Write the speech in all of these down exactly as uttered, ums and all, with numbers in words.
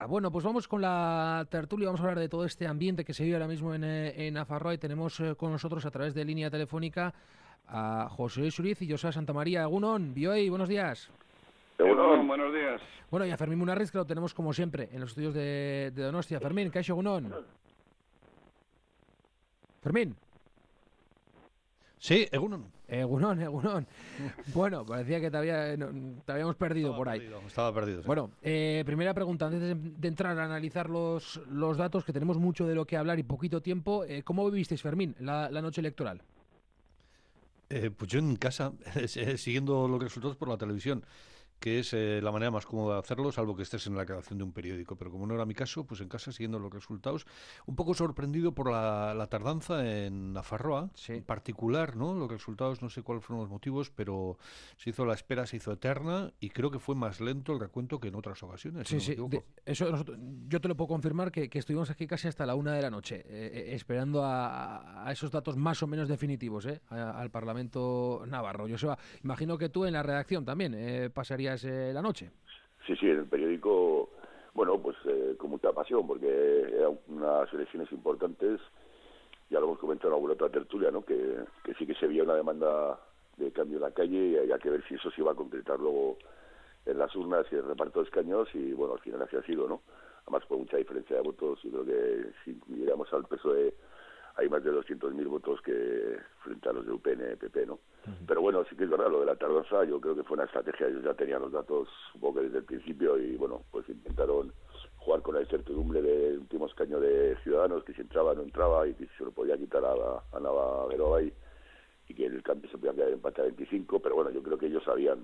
Ah, Bueno, pues vamos con la tertulia, vamos a hablar de todo este ambiente que se vive ahora mismo en, eh, en Nafarroa y tenemos eh, con nosotros a través de línea telefónica a José Luis Uriz y José Santamaría. Egunon, Bioy, buenos días. Egunon, Egunon. buenos días. Bueno, y a Fermín Munarriz, que lo tenemos como siempre en los estudios de, de Donostia. Fermín, ¿qué Egunon? Fermín. Sí, Egunon. Egunon, Egunon. Bueno, parecía que te, había, no, te habíamos perdido Estaba por ahí. perdido, estaba perdido. Sí. Bueno, eh, primera pregunta, antes de, de entrar a analizar los, los datos, que tenemos mucho de lo que hablar y poquito tiempo, eh, ¿cómo vivisteis, Fermín, la, la noche electoral? Eh, pues yo en casa, eh, siguiendo los resultados por la televisión, que es eh, la manera más cómoda de hacerlo, salvo que estés en la redacción de un periódico. Pero como no era mi caso, pues en casa siguiendo los resultados, un poco sorprendido por la, la tardanza en Nafarroa, Sí. en particular, ¿no? Los resultados, no sé cuáles fueron los motivos, pero se hizo la espera, se hizo eterna y creo que fue más lento el recuento que en otras ocasiones, si Sí, no me sí, equivoco. de- eso nosotros- yo te lo puedo confirmar que, que estuvimos aquí casi hasta la una de la noche, eh, eh, esperando a, a esos datos más o menos definitivos, eh, a- al Parlamento Navarro. Joseba, imagino que tú en la redacción también eh, pasarías eh, la noche. Sí, sí, en el periódico, bueno, pues eh, con mucha pasión, porque eran unas elecciones importantes, ya lo hemos comentado en alguna otra tertulia, ¿no? Que, que sí que se veía una demanda de cambio en la calle y había que ver si eso se iba a concretar luego en las urnas y el reparto de escaños, y bueno, al final así ha sido, ¿no? Además, por mucha diferencia de votos, yo creo que si incluyéramos al P S O E hay más de doscientos mil votos que frente a los de U P N, P P, ¿no? Uh-huh. Pero bueno, sí que es verdad, lo de la tardanza, yo creo que fue una estrategia, ellos ya tenían los datos un poco desde el principio y bueno, pues intentaron jugar con la incertidumbre del último escaño de Ciudadanos, que si entraba o no entraba y que si se lo podía quitar a, la, a Navagerovay y que el cambio se podía quedar en empate a veinticinco, pero bueno, yo creo que ellos sabían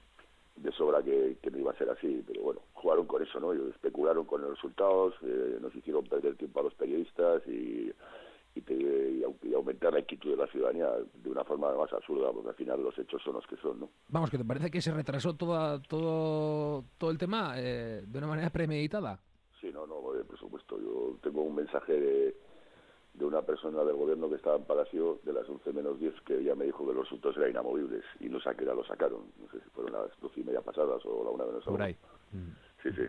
de sobra que, que no iba a ser así, pero bueno, jugaron con eso, ¿no? Ellos especularon con los resultados, eh, nos hicieron perder tiempo a los periodistas y Y, te, y aumentar la inquietud de la ciudadanía de una forma más absurda, porque al final los hechos son los que son, ¿no? Vamos, que te parece que se retrasó toda, todo, todo el tema eh, de una manera premeditada. Sí, no, no, por supuesto. Yo tengo un mensaje de, de una persona del gobierno que estaba en Palacio de las once menos diez que ya me dijo que los resultados eran inamovibles y no sé a qué hora lo sacaron. No sé si fueron las doce y media pasadas o la una menos Por ahí. Mm. Sí, sí.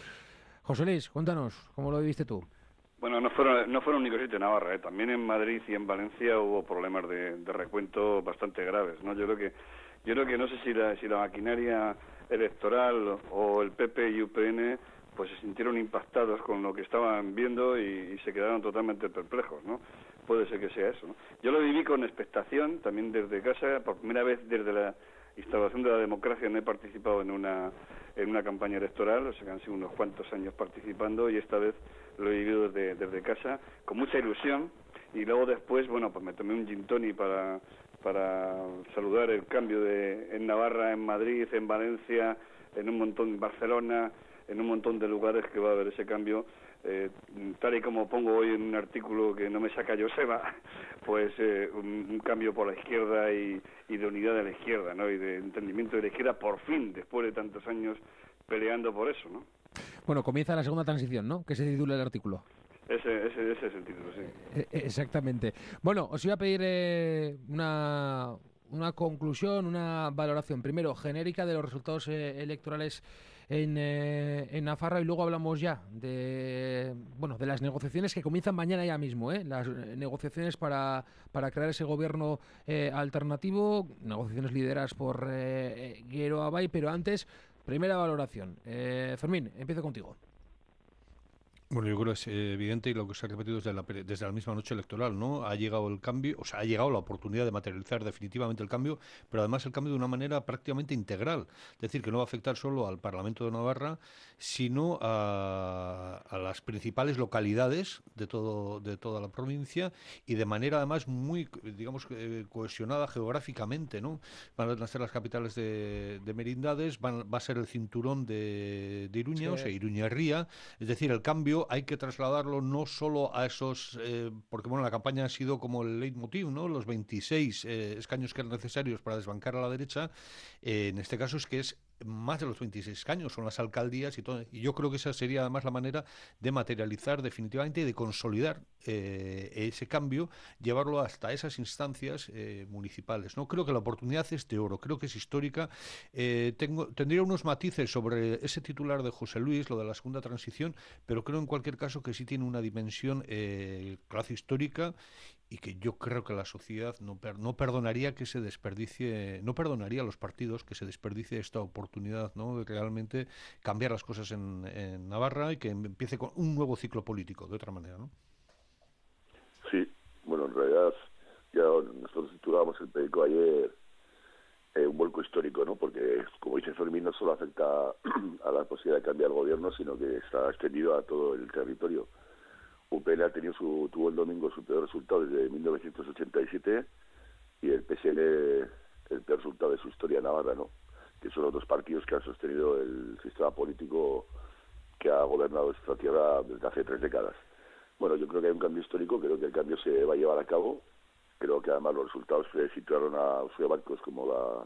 José Luis, cuéntanos, ¿cómo lo viviste tú? Bueno, no fueron, no fueron únicos sitios en Navarra, ¿eh? También en Madrid y en Valencia hubo problemas de, de recuento bastante graves, ¿no? Yo creo que, yo creo que no sé si la, si la maquinaria electoral o el P P y U P N pues se sintieron impactados con lo que estaban viendo y, y se quedaron totalmente perplejos, ¿no? Puede ser que sea eso, ¿no? Yo lo viví con expectación, también desde casa, por primera vez desde la instauración de la democracia no he participado en una en una campaña electoral, o sea que han sido unos cuantos años participando y esta vez lo he vivido desde, desde casa con mucha ilusión y luego después, bueno, pues me tomé un gin tonic para, para saludar el cambio de en Navarra, en Madrid, en Valencia, en un montón, en Barcelona, en un montón de lugares que va a haber ese cambio. Eh, tal y como pongo hoy en un artículo que no me saca Joseba, pues eh, un, un cambio por la izquierda y, y de unidad de la izquierda, ¿no? Y de entendimiento de la izquierda por fin, después de tantos años peleando por eso, ¿no? Bueno, comienza la segunda transición, ¿no? Que se titula el artículo. Ese, ese, ese es el título, sí. Eh, exactamente. Bueno, os iba a pedir eh, una, una conclusión, una valoración, primero genérica de los resultados eh, electorales en, eh, en Nafarroa y luego hablamos ya de bueno de las negociaciones que comienzan mañana ya mismo, ¿eh? Las negociaciones para, para crear ese gobierno eh, alternativo, negociaciones lideradas por eh, Guero Abay, pero antes, primera valoración. Eh, Fermín, empiezo contigo. Bueno, yo creo que es eh, evidente y lo que se ha repetido desde la, desde la misma noche electoral, ¿no? Ha llegado el cambio, o sea, ha llegado la oportunidad de materializar definitivamente el cambio, pero además el cambio de una manera prácticamente integral. Es decir, que no va a afectar solo al Parlamento de Navarra, sino a, a las principales localidades de todo de toda la provincia y de manera además muy, digamos, eh, cohesionada geográficamente, ¿no? Van a ser las capitales de, de merindades, van, va a ser el cinturón de, de Iruña, sí. O sea, Iruñerría, es decir, el cambio hay que trasladarlo no solo a esos, eh, porque bueno, la campaña ha sido como el leitmotiv, ¿no? Los veintiséis eh, escaños que eran necesarios para desbancar a la derecha, eh, en este caso es que es más de los veintiséis escaños, son las alcaldías y todo. Y yo creo que esa sería además la manera de materializar definitivamente y de consolidar eh, ese cambio, llevarlo hasta esas instancias eh, municipales, ¿no? Creo que la oportunidad es de oro, creo que es histórica. Eh, tengo, tendría unos matices sobre ese titular de José Luis, lo de la segunda transición, pero creo en cualquier caso que sí tiene una dimensión eh, clase histórica y que yo creo que la sociedad no, per, no perdonaría que se desperdicie, no perdonaría a los partidos que se desperdicie esta oportunidad, ¿no? De realmente cambiar las cosas en, en Navarra y que empiece con un nuevo ciclo político, de otra manera, ¿no? Sí, bueno, en realidad ya nosotros titulábamos el periódico ayer eh, un vuelco histórico, ¿no? Porque, como dice Fermín, no solo afecta a la posibilidad de cambiar el gobierno, sino que está extendido a todo el territorio. U P N ha tenido su, tuvo el domingo su peor resultado desde mil novecientos ochenta y siete y el P S N el peor resultado de su historia navarra, ¿no? Que son los dos partidos que han sostenido el sistema político que ha gobernado esta tierra desde hace tres décadas. Bueno, yo creo que hay un cambio histórico, creo que el cambio se va a llevar a cabo, creo que además los resultados se situaron a Uxue Barkos como la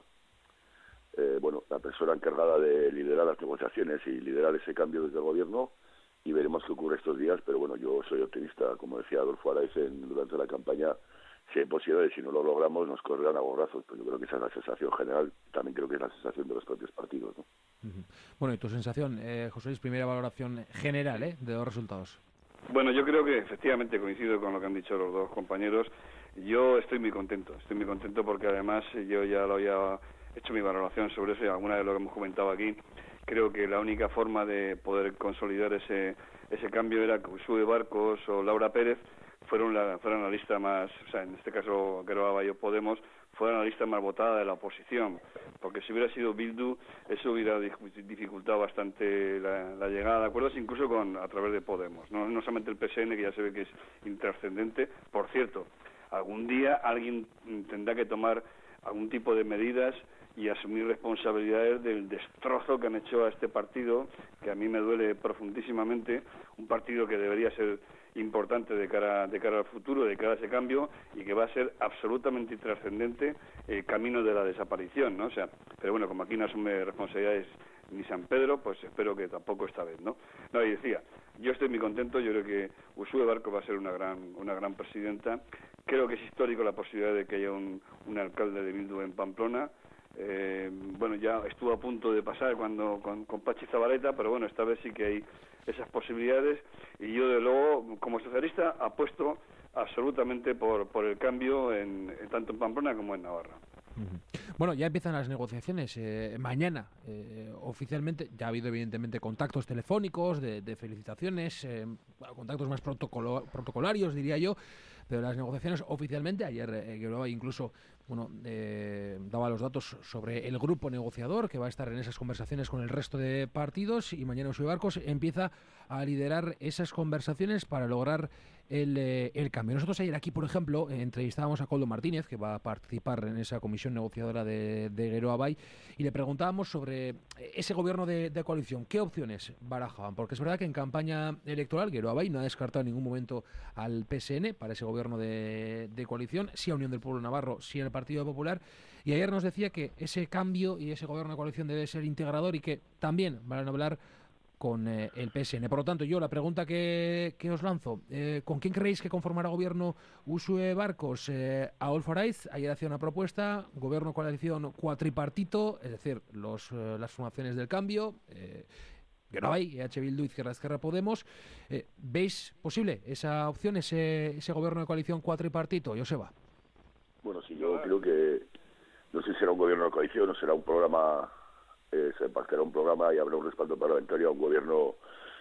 eh, bueno la persona encargada de liderar las negociaciones y liderar ese cambio desde el gobierno, y veremos qué ocurre estos días, pero bueno, yo soy optimista, como decía Adolfo Araiz en, durante la campaña, si hay posibilidades, si no lo logramos nos correrán a gorrazos, pero yo creo que esa es la sensación general, también creo que es la sensación de los propios partidos, ¿no? Uh-huh. Bueno, y tu sensación, eh, José Luis, primera valoración general ¿eh? de los resultados. Bueno, yo creo que efectivamente coincido con lo que han dicho los dos compañeros. Yo estoy muy contento, estoy muy contento porque además yo ya lo había hecho mi valoración sobre eso y alguna de lo que hemos comentado aquí. Creo que la única forma de poder consolidar ese ese cambio era que Uxue Barkos o Laura Pérez fueron la, fueran la lista más, o sea, en este caso Geroa Bai o Podemos, fueran la lista más votada de la oposición, porque si hubiera sido Bildu, eso hubiera dificultado bastante la, la llegada de acuerdos, incluso con a través de Podemos, no, no solamente el P S N, que ya se ve que es intrascendente. Por cierto, algún día alguien tendrá que tomar algún tipo de medidas y asumir responsabilidades del destrozo que han hecho a este partido, que a mí me duele profundísimamente, un partido que debería ser importante de cara de cara al futuro, de cara a ese cambio, y que va a ser absolutamente intrascendente el camino de la desaparición, ¿no? O sea, pero bueno, como aquí no asume responsabilidades ni San Pedro, pues espero que tampoco esta vez, ¿no? No, y decía, yo estoy muy contento, yo creo que Uxue Barkos va a ser una gran una gran presidenta. Creo que es histórico la posibilidad de que haya un, un alcalde de Bildu en Pamplona. Eh, bueno, ya estuvo a punto de pasar cuando con, con Pachi Zabaleta, pero bueno, esta vez sí que hay esas posibilidades, y yo de luego, como socialista, apuesto absolutamente por, por el cambio en, en tanto en Pamplona como en Navarra. Bueno, ya empiezan las negociaciones eh, mañana, eh, oficialmente. Ya ha habido evidentemente contactos telefónicos de, de felicitaciones, eh, contactos más protocolo, protocolarios, diría yo, pero las negociaciones oficialmente, ayer eh, Geroa Bai incluso bueno, eh, daba los datos sobre el grupo negociador que va a estar en esas conversaciones con el resto de partidos, y mañana Uxue Barkos empieza a liderar esas conversaciones para lograr el, eh, el cambio. Nosotros ayer aquí, por ejemplo, eh, entrevistábamos a Koldo Martínez, que va a participar en esa comisión negociadora de, de Geroa Bai, y le preguntábamos sobre ese gobierno de, de coalición, qué opciones barajaban, porque es verdad que en campaña electoral Geroa Bai no ha descartado en ningún momento al P S N para ese gobierno de, de coalición, sí a Unión del Pueblo Navarro, sí al Partido Popular, y ayer nos decía que ese cambio y ese gobierno de coalición debe ser integrador y que también van a hablar con eh, el P S N. Por lo tanto, yo la pregunta que, que os lanzo, eh, ¿con quién creéis que conformará gobierno Uxue Barkos? Eh, Adolfo Araiz ayer hacía una propuesta, gobierno coalición cuatripartito, es decir, los, eh, las formaciones del cambio, eh, Geroa Bai, E H Bildu, Izquierda Esquerra, Podemos. Eh, ¿Veis posible esa opción, ese, ese gobierno de coalición cuatripartito, Joseba? Bueno, sí, yo creo que no sé si será un gobierno de coalición o será un programa, eh, se pactará un programa y habrá un respaldo parlamentario a un gobierno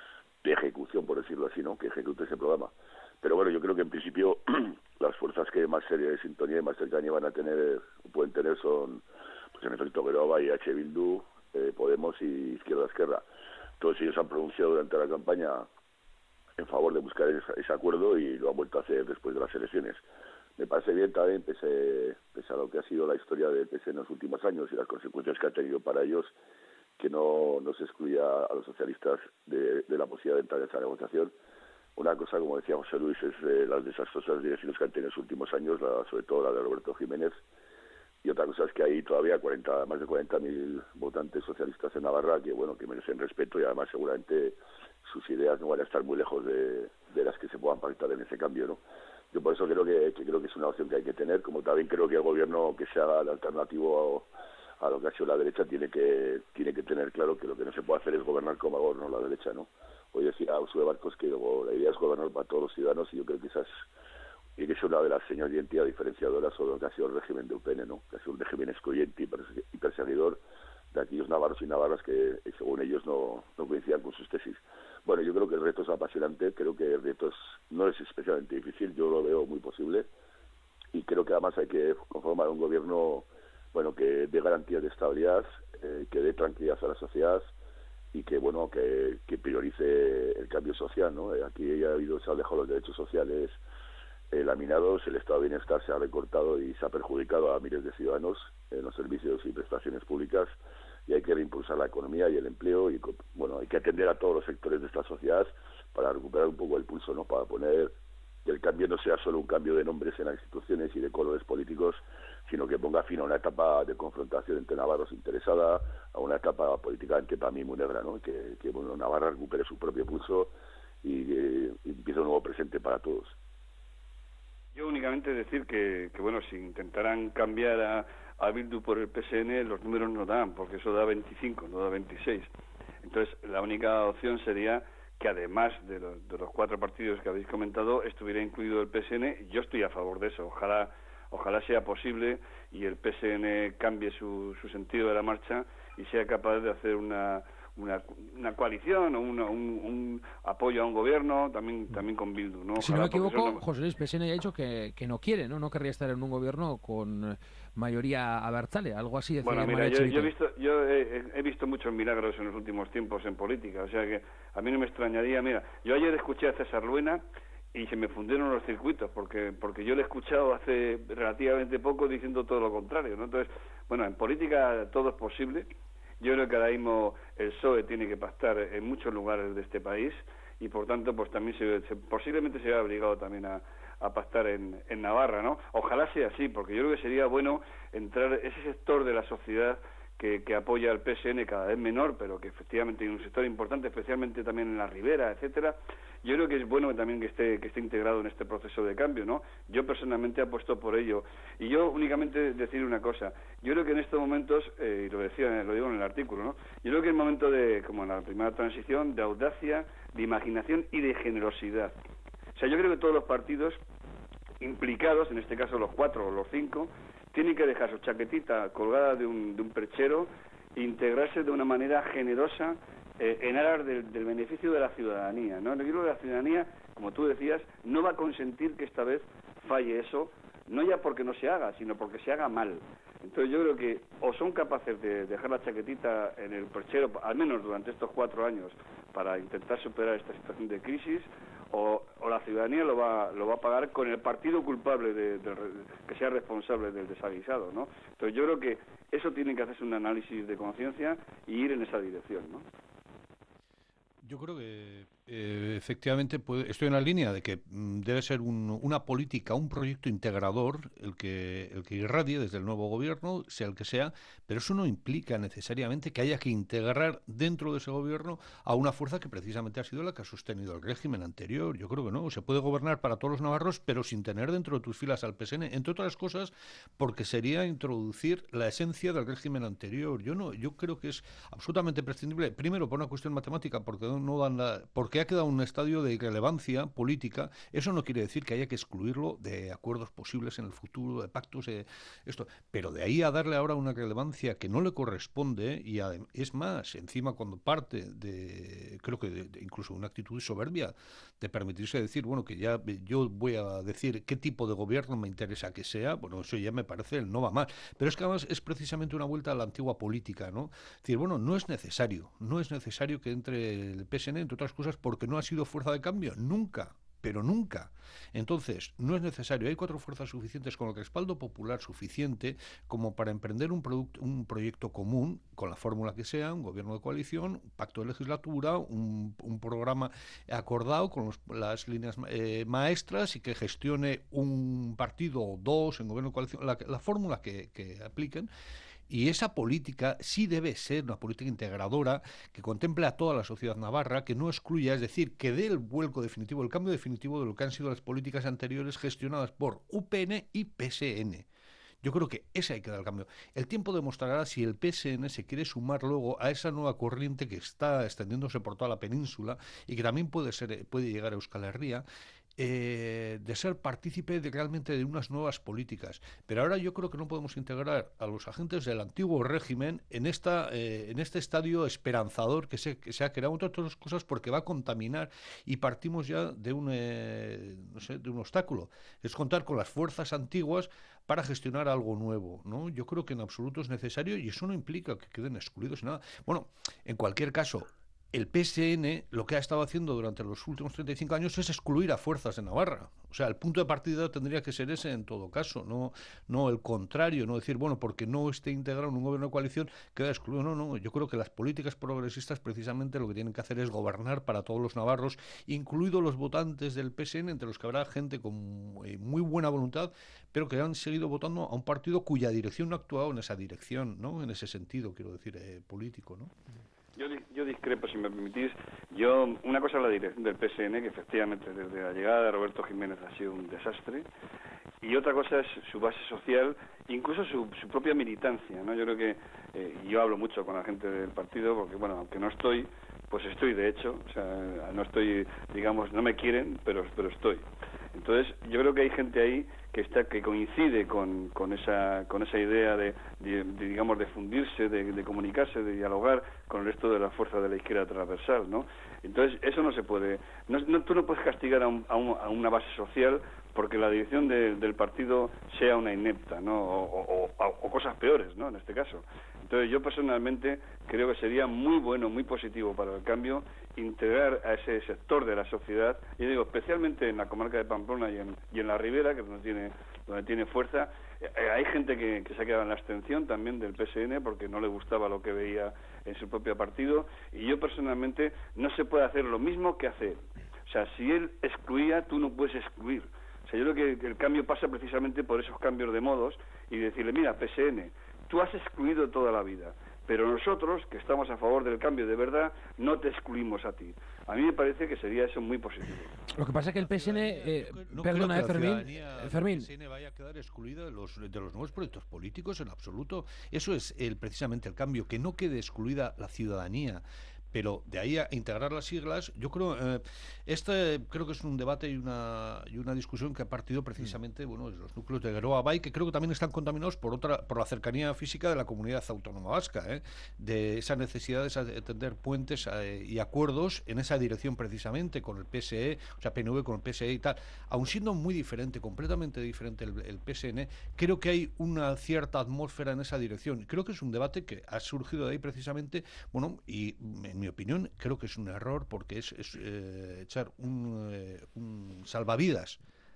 de ejecución, por decirlo así, ¿no? Que ejecute ese programa. Pero bueno, yo creo que en principio las fuerzas que más seria de sintonía y más cercanía van a tener, pueden tener son, pues en efecto, Geroa Bai, E H Bildu, eh, Podemos y Izquierda Esquerra. Todos ellos han pronunciado durante la campaña en favor de buscar ese, ese acuerdo y lo han vuelto a hacer después de las elecciones. Me parece bien también, pese, pese a lo que ha sido la historia del P S en los últimos años y las consecuencias que ha tenido para ellos, que no, no se excluya a los socialistas de, de la posibilidad de entrar en esa negociación. Una cosa, como decía José Luis, es eh, las desastrosas direcciones que han tenido en los últimos años, la, sobre todo la de Roberto Jiménez, y otra cosa es que hay todavía cuarenta, más de cuarenta mil votantes socialistas en Navarra que, bueno, que merecen respeto y además seguramente sus ideas no van a estar muy lejos de, de las que se puedan pactar en ese cambio, ¿no? Yo por eso creo que, que creo que es una opción que hay que tener, como también creo que el gobierno que se haga el alternativo a, a lo que ha sido la derecha tiene que tiene que tener claro que lo que no se puede hacer es gobernar como gobernó la derecha, ¿no? Hoy decía Ursula Barcos que luego la idea es gobernar para todos los ciudadanos y yo creo que esa es, y que es una de las señas de identidad diferenciadoras sobre lo que ha sido el régimen de U P N, ¿no? Que ha sido un régimen excluyente y perseguidor de aquellos navarros y navarras que, según ellos, no, no coincidían con sus tesis. Bueno, yo creo que el reto es apasionante, creo que el reto es, no es especialmente difícil, yo lo veo muy posible, y creo que además hay que conformar un gobierno, bueno, que dé garantías de estabilidad, eh, que dé tranquilidad a la sociedad, y que, bueno, que, que priorice el cambio social, ¿no? Eh, aquí ya ha habido, se han dejado los derechos sociales eh, laminados, el estado de bienestar se ha recortado y se ha perjudicado a miles de ciudadanos en los servicios y prestaciones públicas, y hay que reimpulsar la economía y el empleo, y, bueno, hay que atender a todos los sectores de esta sociedad para recuperar un poco el pulso, ¿no? Para poner que el cambio no sea solo un cambio de nombres en las instituciones y de colores políticos, sino que ponga fin a una etapa de confrontación entre navarros interesada, a una etapa políticamente para mí muy negra, ¿no? Que, que bueno, Navarra recupere su propio pulso y, eh, y empiece un nuevo presente para todos. Yo únicamente decir que, que bueno, si intentaran cambiar a, a Bildu por el P S N, los números no dan, porque eso da veinticinco, no da veintiséis. Entonces, la única opción sería que además de los, de los cuatro partidos que habéis comentado, estuviera incluido el P S N. Yo estoy a favor de eso. Ojalá ojalá sea posible y el P S N cambie su, su sentido de la marcha y sea capaz de hacer una una, una coalición o una, un, un apoyo a un gobierno también también con Bildu, ¿no? Ojalá, si no me equivoco, no... José Luis, P S N ya ha dicho que, que no quiere, ¿no? No querría estar en un gobierno con mayoría abertzale, algo así. Decía Bueno, mira, yo, yo he visto yo he, he visto muchos milagros en los últimos tiempos en política, o sea que a mí no me extrañaría. Mira, yo ayer escuché a César Luena y se me fundieron los circuitos, porque porque yo le he escuchado hace relativamente poco diciendo todo lo contrario, ¿no? Entonces, bueno, en política todo es posible. Yo creo que ahora mismo el P S O E tiene que pactar en muchos lugares de este país y, por tanto, pues también se, se, posiblemente se vea obligado también a, a pactar en, en Navarra, ¿no? Ojalá sea así, porque yo creo que sería bueno entrar ese sector de la sociedad que, que apoya al P S N cada vez menor, pero que efectivamente hay un sector importante, especialmente también en la Ribera, etcétera. Yo creo que es bueno también que esté que esté integrado en este proceso de cambio, ¿no? Yo personalmente apuesto por ello. Y yo únicamente decir una cosa. Yo creo que en estos momentos, eh, y lo decía, lo digo en el artículo, ¿no? Yo creo que es momento de, como en la primera transición, de audacia, de imaginación y de generosidad. O sea, yo creo que todos los partidos implicados, en este caso los cuatro o los cinco, tienen que dejar su chaquetita colgada de un, de un perchero e integrarse de una manera generosa eh, en aras del, del beneficio de la ciudadanía, ¿no? Yo creo que la ciudadanía, como tú decías, no va a consentir que esta vez falle eso, no ya porque no se haga, sino porque se haga mal. Entonces yo creo que o son capaces de dejar la chaquetita en el perchero, al menos durante estos cuatro años, para intentar superar esta situación de crisis, o, o la ciudadanía lo va lo va a pagar con el partido culpable de, de, de, que sea responsable del desaguisado, ¿no? Entonces yo creo que eso tiene que hacerse un análisis de conciencia y ir en esa dirección, ¿no? Yo creo que eh, efectivamente puede, estoy en la línea de que mm, debe ser un, una política, un proyecto integrador el que el que irradie desde el nuevo gobierno, sea el que sea, pero eso no implica necesariamente que haya que integrar dentro de ese gobierno a una fuerza que precisamente ha sido la que ha sostenido el régimen anterior. Yo creo que no, se puede gobernar para todos los navarros, pero sin tener dentro de tus filas al P S N, entre otras cosas, porque sería introducir la esencia del régimen anterior. Yo no, yo creo que es absolutamente prescindible, primero por una cuestión matemática, porque no dan la, porque ha quedado un estadio de irrelevancia política. Eso no quiere decir que haya que excluirlo de acuerdos posibles en el futuro, de pactos, eh, esto, pero de ahí a darle ahora una relevancia que no le corresponde, y adem- es más, encima cuando parte de, creo que de, de incluso una actitud soberbia, de permitirse decir, bueno, que ya yo voy a decir qué tipo de gobierno me interesa que sea, bueno, eso ya me parece el no va mal, pero es que además es precisamente una vuelta a la antigua política, ¿no? Es decir, bueno, no es necesario, no es necesario que entre el P S N, entre otras cosas, porque no ha sido fuerza de cambio, nunca. pero nunca. Entonces, no es necesario. Hay cuatro fuerzas suficientes con el respaldo popular suficiente como para emprender un, producto, un proyecto común, con la fórmula que sea, un gobierno de coalición, un pacto de legislatura, un, un programa acordado con los, las líneas eh, maestras y que gestione un partido o dos en gobierno de coalición, la, la fórmula que, que apliquen. Y esa política sí debe ser una política integradora que contemple a toda la sociedad navarra, que no excluya, es decir, que dé el vuelco definitivo, el cambio definitivo de lo que han sido las políticas anteriores gestionadas por U P N y P S N. Yo creo que ese hay que dar el cambio. El tiempo demostrará si el P S N se quiere sumar luego a esa nueva corriente que está extendiéndose por toda la península y que también puede ser, puede llegar a Euskal Herria, Eh, de ser partícipe de, realmente de unas nuevas políticas. Pero ahora yo creo que no podemos integrar a los agentes del antiguo régimen en esta eh, en este estadio esperanzador que se, que se ha creado, entre otras cosas porque va a contaminar, y partimos ya de un eh, no sé, de un obstáculo. Es contar con las fuerzas antiguas para gestionar algo nuevo, ¿no? Yo creo que en absoluto es necesario, y eso no implica que queden excluidos nada. Bueno, en cualquier caso, el P S N lo que ha estado haciendo durante los últimos treinta y cinco años es excluir a fuerzas de Navarra. O sea, el punto de partida tendría que ser ese en todo caso, no, no el contrario, no decir, bueno, porque no esté integrado en un gobierno de coalición, queda excluido. No, no, yo creo que las políticas progresistas precisamente lo que tienen que hacer es gobernar para todos los navarros, incluidos los votantes del P S N, entre los que habrá gente con muy buena voluntad, pero que han seguido votando a un partido cuya dirección no ha actuado en esa dirección, ¿no? En ese sentido, quiero decir, eh, político, ¿no? Yo, yo discrepo, si me permitís. Yo, una cosa es la dirección del P S N, que efectivamente desde la llegada de Roberto Jiménez ha sido un desastre, y otra cosa es su base social, incluso su, su propia militancia, ¿no? Yo creo que, eh, yo hablo mucho con la gente del partido, porque, bueno, aunque no estoy, pues estoy de hecho, o sea, no estoy, digamos, no me quieren, pero, pero estoy. Entonces, yo creo que hay gente ahí que está que coincide con, con esa con esa idea de, de, de digamos de fundirse, de, de comunicarse, de dialogar con el resto de la fuerza de la izquierda transversal, ¿no? Entonces, eso no se puede, no, no tú no puedes castigar a, un, a, un, a una base social porque la dirección de, del partido sea una inepta, ¿no? O, o, o, o cosas peores, ¿no? En este caso. Entonces, yo personalmente creo que sería muy bueno, muy positivo para el cambio integrar a ese sector de la sociedad, y digo, especialmente en la comarca de Pamplona y en, y en la Ribera, que es donde tiene, donde tiene fuerza. Eh, hay gente que, que se ha quedado en la abstención también del P S N porque no le gustaba lo que veía en su propio partido, y yo personalmente no se puede hacer lo mismo que hace él. O sea, si él excluía, tú no puedes excluir. O sea, yo creo que el cambio pasa precisamente por esos cambios de modos y decirle, mira, P S N, tú has excluido toda la vida, pero nosotros, que estamos a favor del cambio de verdad, no te excluimos a ti. A mí me parece que sería eso muy positivo. Lo que pasa es que el P S N, eh, no perdona, eh, Fermín, Fermín. El P S N vaya a quedar excluida de los, de los nuevos proyectos políticos en absoluto. Eso es el, precisamente el cambio, que no quede excluida la ciudadanía. Pero de ahí a integrar las siglas, yo creo, eh, este creo que es un debate y una y una discusión que ha partido precisamente, bueno, de los núcleos de Geroa Bai, que creo que también están contaminados por otra, por la cercanía física de la comunidad autónoma vasca, ¿eh? De esa necesidad de tender puentes eh, y acuerdos en esa dirección precisamente con el P S E, o sea, P N V con el P S E y tal. Aun siendo muy diferente, completamente diferente el, el P S N, creo que hay una cierta atmósfera en esa dirección. Creo que es un debate que ha surgido de ahí precisamente, bueno, y en mi opinión, creo que es un error porque es, es eh, echar un, eh, un salvavidas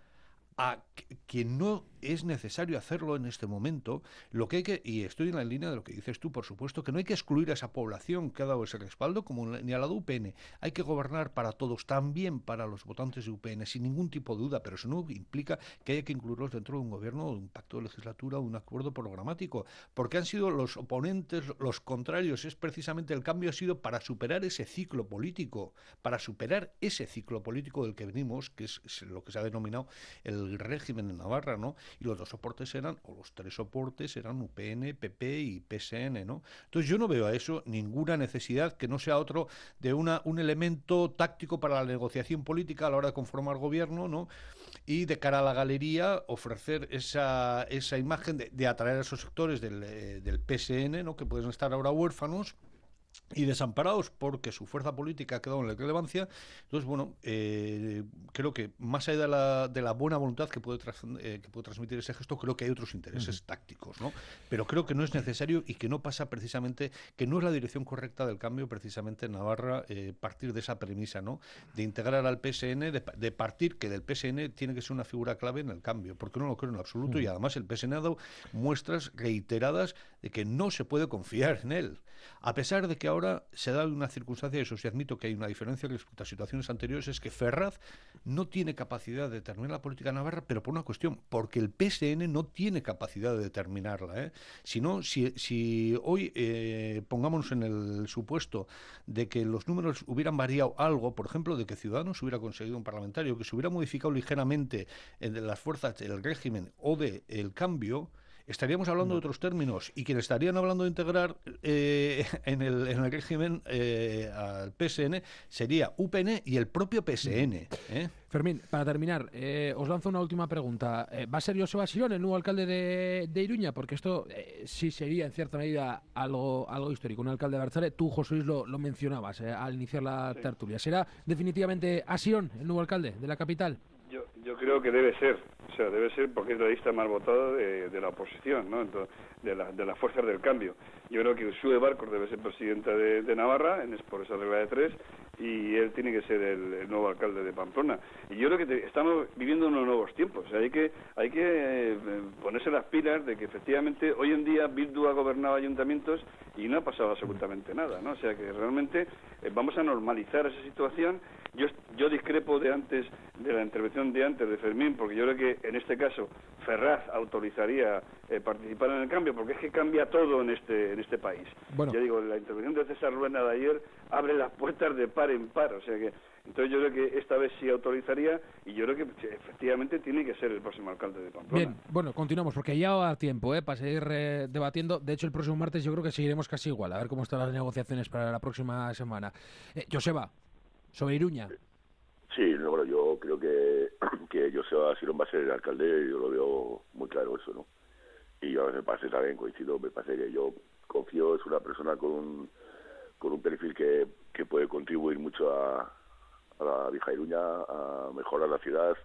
a que no es necesario hacerlo en este momento. Lo que hay que, y estoy en la línea de lo que dices tú, por supuesto, que no hay que excluir a esa población que ha dado ese respaldo, como ni a la de U P N. Hay que gobernar para todos, también para los votantes de U P N, sin ningún tipo de duda, pero eso no implica que haya que incluirlos dentro de un gobierno, de un pacto de legislatura, de un acuerdo programático, porque han sido los oponentes, los contrarios. Es precisamente el cambio ha sido para superar ese ciclo político, para superar ese ciclo político del que venimos, que es, es lo que se ha denominado el el régimen en Navarra, ¿no? Y los dos soportes eran, o los tres soportes eran U P N, P P y P S N, ¿no? Entonces yo no veo a eso ninguna necesidad que no sea otro de una un elemento táctico para la negociación política a la hora de conformar gobierno, ¿no? Y de cara a la galería ofrecer esa, esa imagen de, de atraer a esos sectores del, eh, del P S N, ¿no? Que pueden estar ahora huérfanos, y desamparados porque su fuerza política ha quedado en la irrelevancia. Entonces, bueno, eh, creo que más allá de la, de la buena voluntad que puede, tras, eh, que puede transmitir ese gesto, creo que hay otros intereses uh-huh. tácticos, ¿no? Pero creo que no es necesario y que no pasa precisamente, que no es la dirección correcta del cambio precisamente en Navarra, eh, partir de esa premisa, ¿no? De integrar al P S N, de, de partir que del P S N tiene que ser una figura clave en el cambio, porque no lo creo en absoluto uh-huh. y además el P S N ha dado muestras reiteradas de que no se puede confiar en él. A pesar de que ahora se da una circunstancia, y eso sí admito que hay una diferencia respecto a situaciones anteriores, es que Ferraz no tiene capacidad de determinar la política navarra, pero por una cuestión, porque el P S N no tiene capacidad de determinarla, ¿eh? Si no, si, si hoy eh, pongámonos en el supuesto de que los números hubieran variado algo, por ejemplo, de que Ciudadanos hubiera conseguido un parlamentario, que se hubiera modificado ligeramente eh, de las fuerzas del régimen o del cambio, estaríamos hablando de otros términos, y quienes estarían hablando de integrar eh, en, el, en el régimen eh, al P S N sería U P N y el propio P S N. ¿eh? Fermín, para terminar, eh, os lanzo una última pregunta. Eh, ¿Va a ser Joseba Sirón el nuevo alcalde de, de Iruña? Porque esto eh, sí sería en cierta medida algo, algo histórico. Un alcalde de Abertzale, tú, José Luis, lo, lo mencionabas eh, al iniciar la sí. tertulia. ¿Será definitivamente a Sirón el nuevo alcalde de la capital? Yo, yo creo que debe ser, o sea, debe ser porque es la lista más votada de, de la oposición, ¿no? Entonces, de, la, de las fuerzas del cambio. Yo creo que Uxue Barcos debe ser presidenta de, de Navarra, en, por esa regla de tres, y él tiene que ser el, el nuevo alcalde de Pamplona. Y yo creo que te, estamos viviendo unos nuevos tiempos, o sea, hay que hay que eh, ponerse las pilas de que efectivamente hoy en día Bildu ha gobernado ayuntamientos y no ha pasado absolutamente nada, ¿no? O sea, que realmente eh, vamos a normalizar esa situación. Yo, yo discrepo de antes de la intervención de antes de Fermín, porque yo creo que en este caso Ferraz autorizaría eh, participar en el cambio, porque es que cambia todo en este en este país. Bueno. Ya digo, la intervención de César Ruena de ayer abre las puertas de par en par, o sea que entonces yo creo que esta vez sí autorizaría, y yo creo que efectivamente tiene que ser el próximo alcalde de Pamplona. Bien, bueno, continuamos, porque ya va a tiempo ¿eh? para seguir eh, debatiendo. De hecho, el próximo martes yo creo que seguiremos casi igual, a ver cómo están las negociaciones para la próxima semana. Eh, Joseba, sobre Iruña. Sí, bueno, yo creo que, que Joseba Sirón va a ser el alcalde, yo lo veo muy claro eso, ¿no? Y yo me parece también, coincido, me parece que yo confío, es una persona con un, con un perfil que, que puede contribuir mucho a, a la vieja Iruña, a mejorar la ciudad,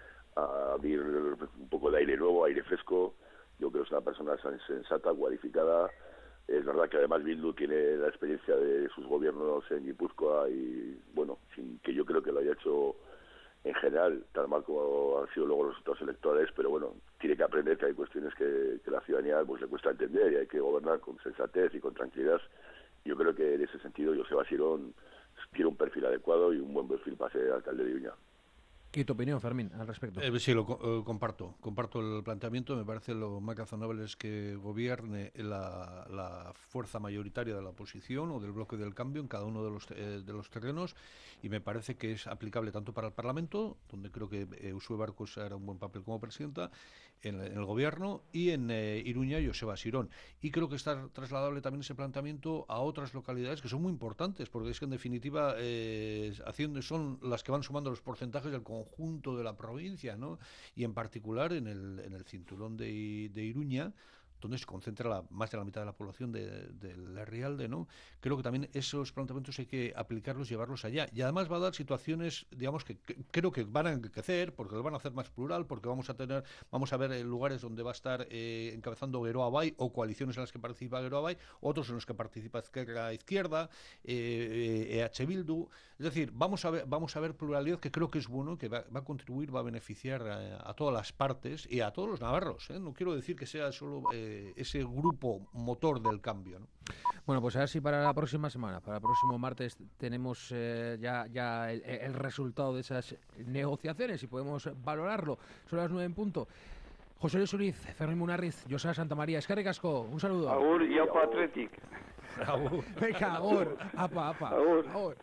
a abrir un poco de aire nuevo, aire fresco. Yo creo que es una persona sensata, cualificada. Es verdad que además Bildu tiene la experiencia de sus gobiernos en Guipúzcoa y, bueno, sin que yo creo que lo haya hecho en general tan mal como han sido luego los resultados electorales, pero bueno, tiene que aprender que hay cuestiones que, que la ciudadanía pues le cuesta entender y hay que gobernar con sensatez y con tranquilidad. Yo creo que en ese sentido Joseba Sirón tiene un perfil adecuado y un buen perfil para ser alcalde de Iruña. ¿Qué tu opinión, Fermín, al respecto? Eh, sí, lo eh, comparto. Comparto el planteamiento. Me parece lo más razonable es que gobierne la, la fuerza mayoritaria de la oposición o del bloque del cambio en cada uno de los eh, de los terrenos, y me parece que es aplicable tanto para el Parlamento, donde creo que eh, Uxue Barcos hará un buen papel como presidenta, en, en el Gobierno, y en eh, Iruña Joseba Sirón. Y creo que está trasladable también ese planteamiento a otras localidades que son muy importantes, porque es que en definitiva eh, haciendo, son las que van sumando los porcentajes del conjunto conjunto de la provincia, ¿no? Y en particular en el, en el cinturón de, de Iruña, donde se concentra la, más de la mitad de la población de, de la Rialde, ¿no? Creo que también esos planteamientos hay que aplicarlos, llevarlos allá. Y además va a dar situaciones, digamos, que, que creo que van a enriquecer, porque lo van a hacer más plural, porque vamos a tener, vamos a ver lugares donde va a estar eh, encabezando Geroa Bai, o coaliciones en las que participa Geroa Bai, otros en los que participa Esquerra Izquierda, eh, E H Bildu. Es decir, vamos a ver, vamos a ver pluralidad, que creo que es bueno, que va, va a contribuir, va a beneficiar a, a todas las partes y a todos los navarros, ¿eh? No quiero decir que sea solo eh, ese grupo motor del cambio, ¿no? Bueno, pues a ver si para la próxima semana, para el próximo martes, tenemos eh, ya, ya el, el resultado de esas negociaciones y podemos valorarlo. Son las nueve en punto. José Luis Uriz, Fermín Munarriz, Joseba Santamaría, Eskerrik asko, un saludo. Agur y apa Athletic. Venga, agur, apa, apa. Agur. Agur.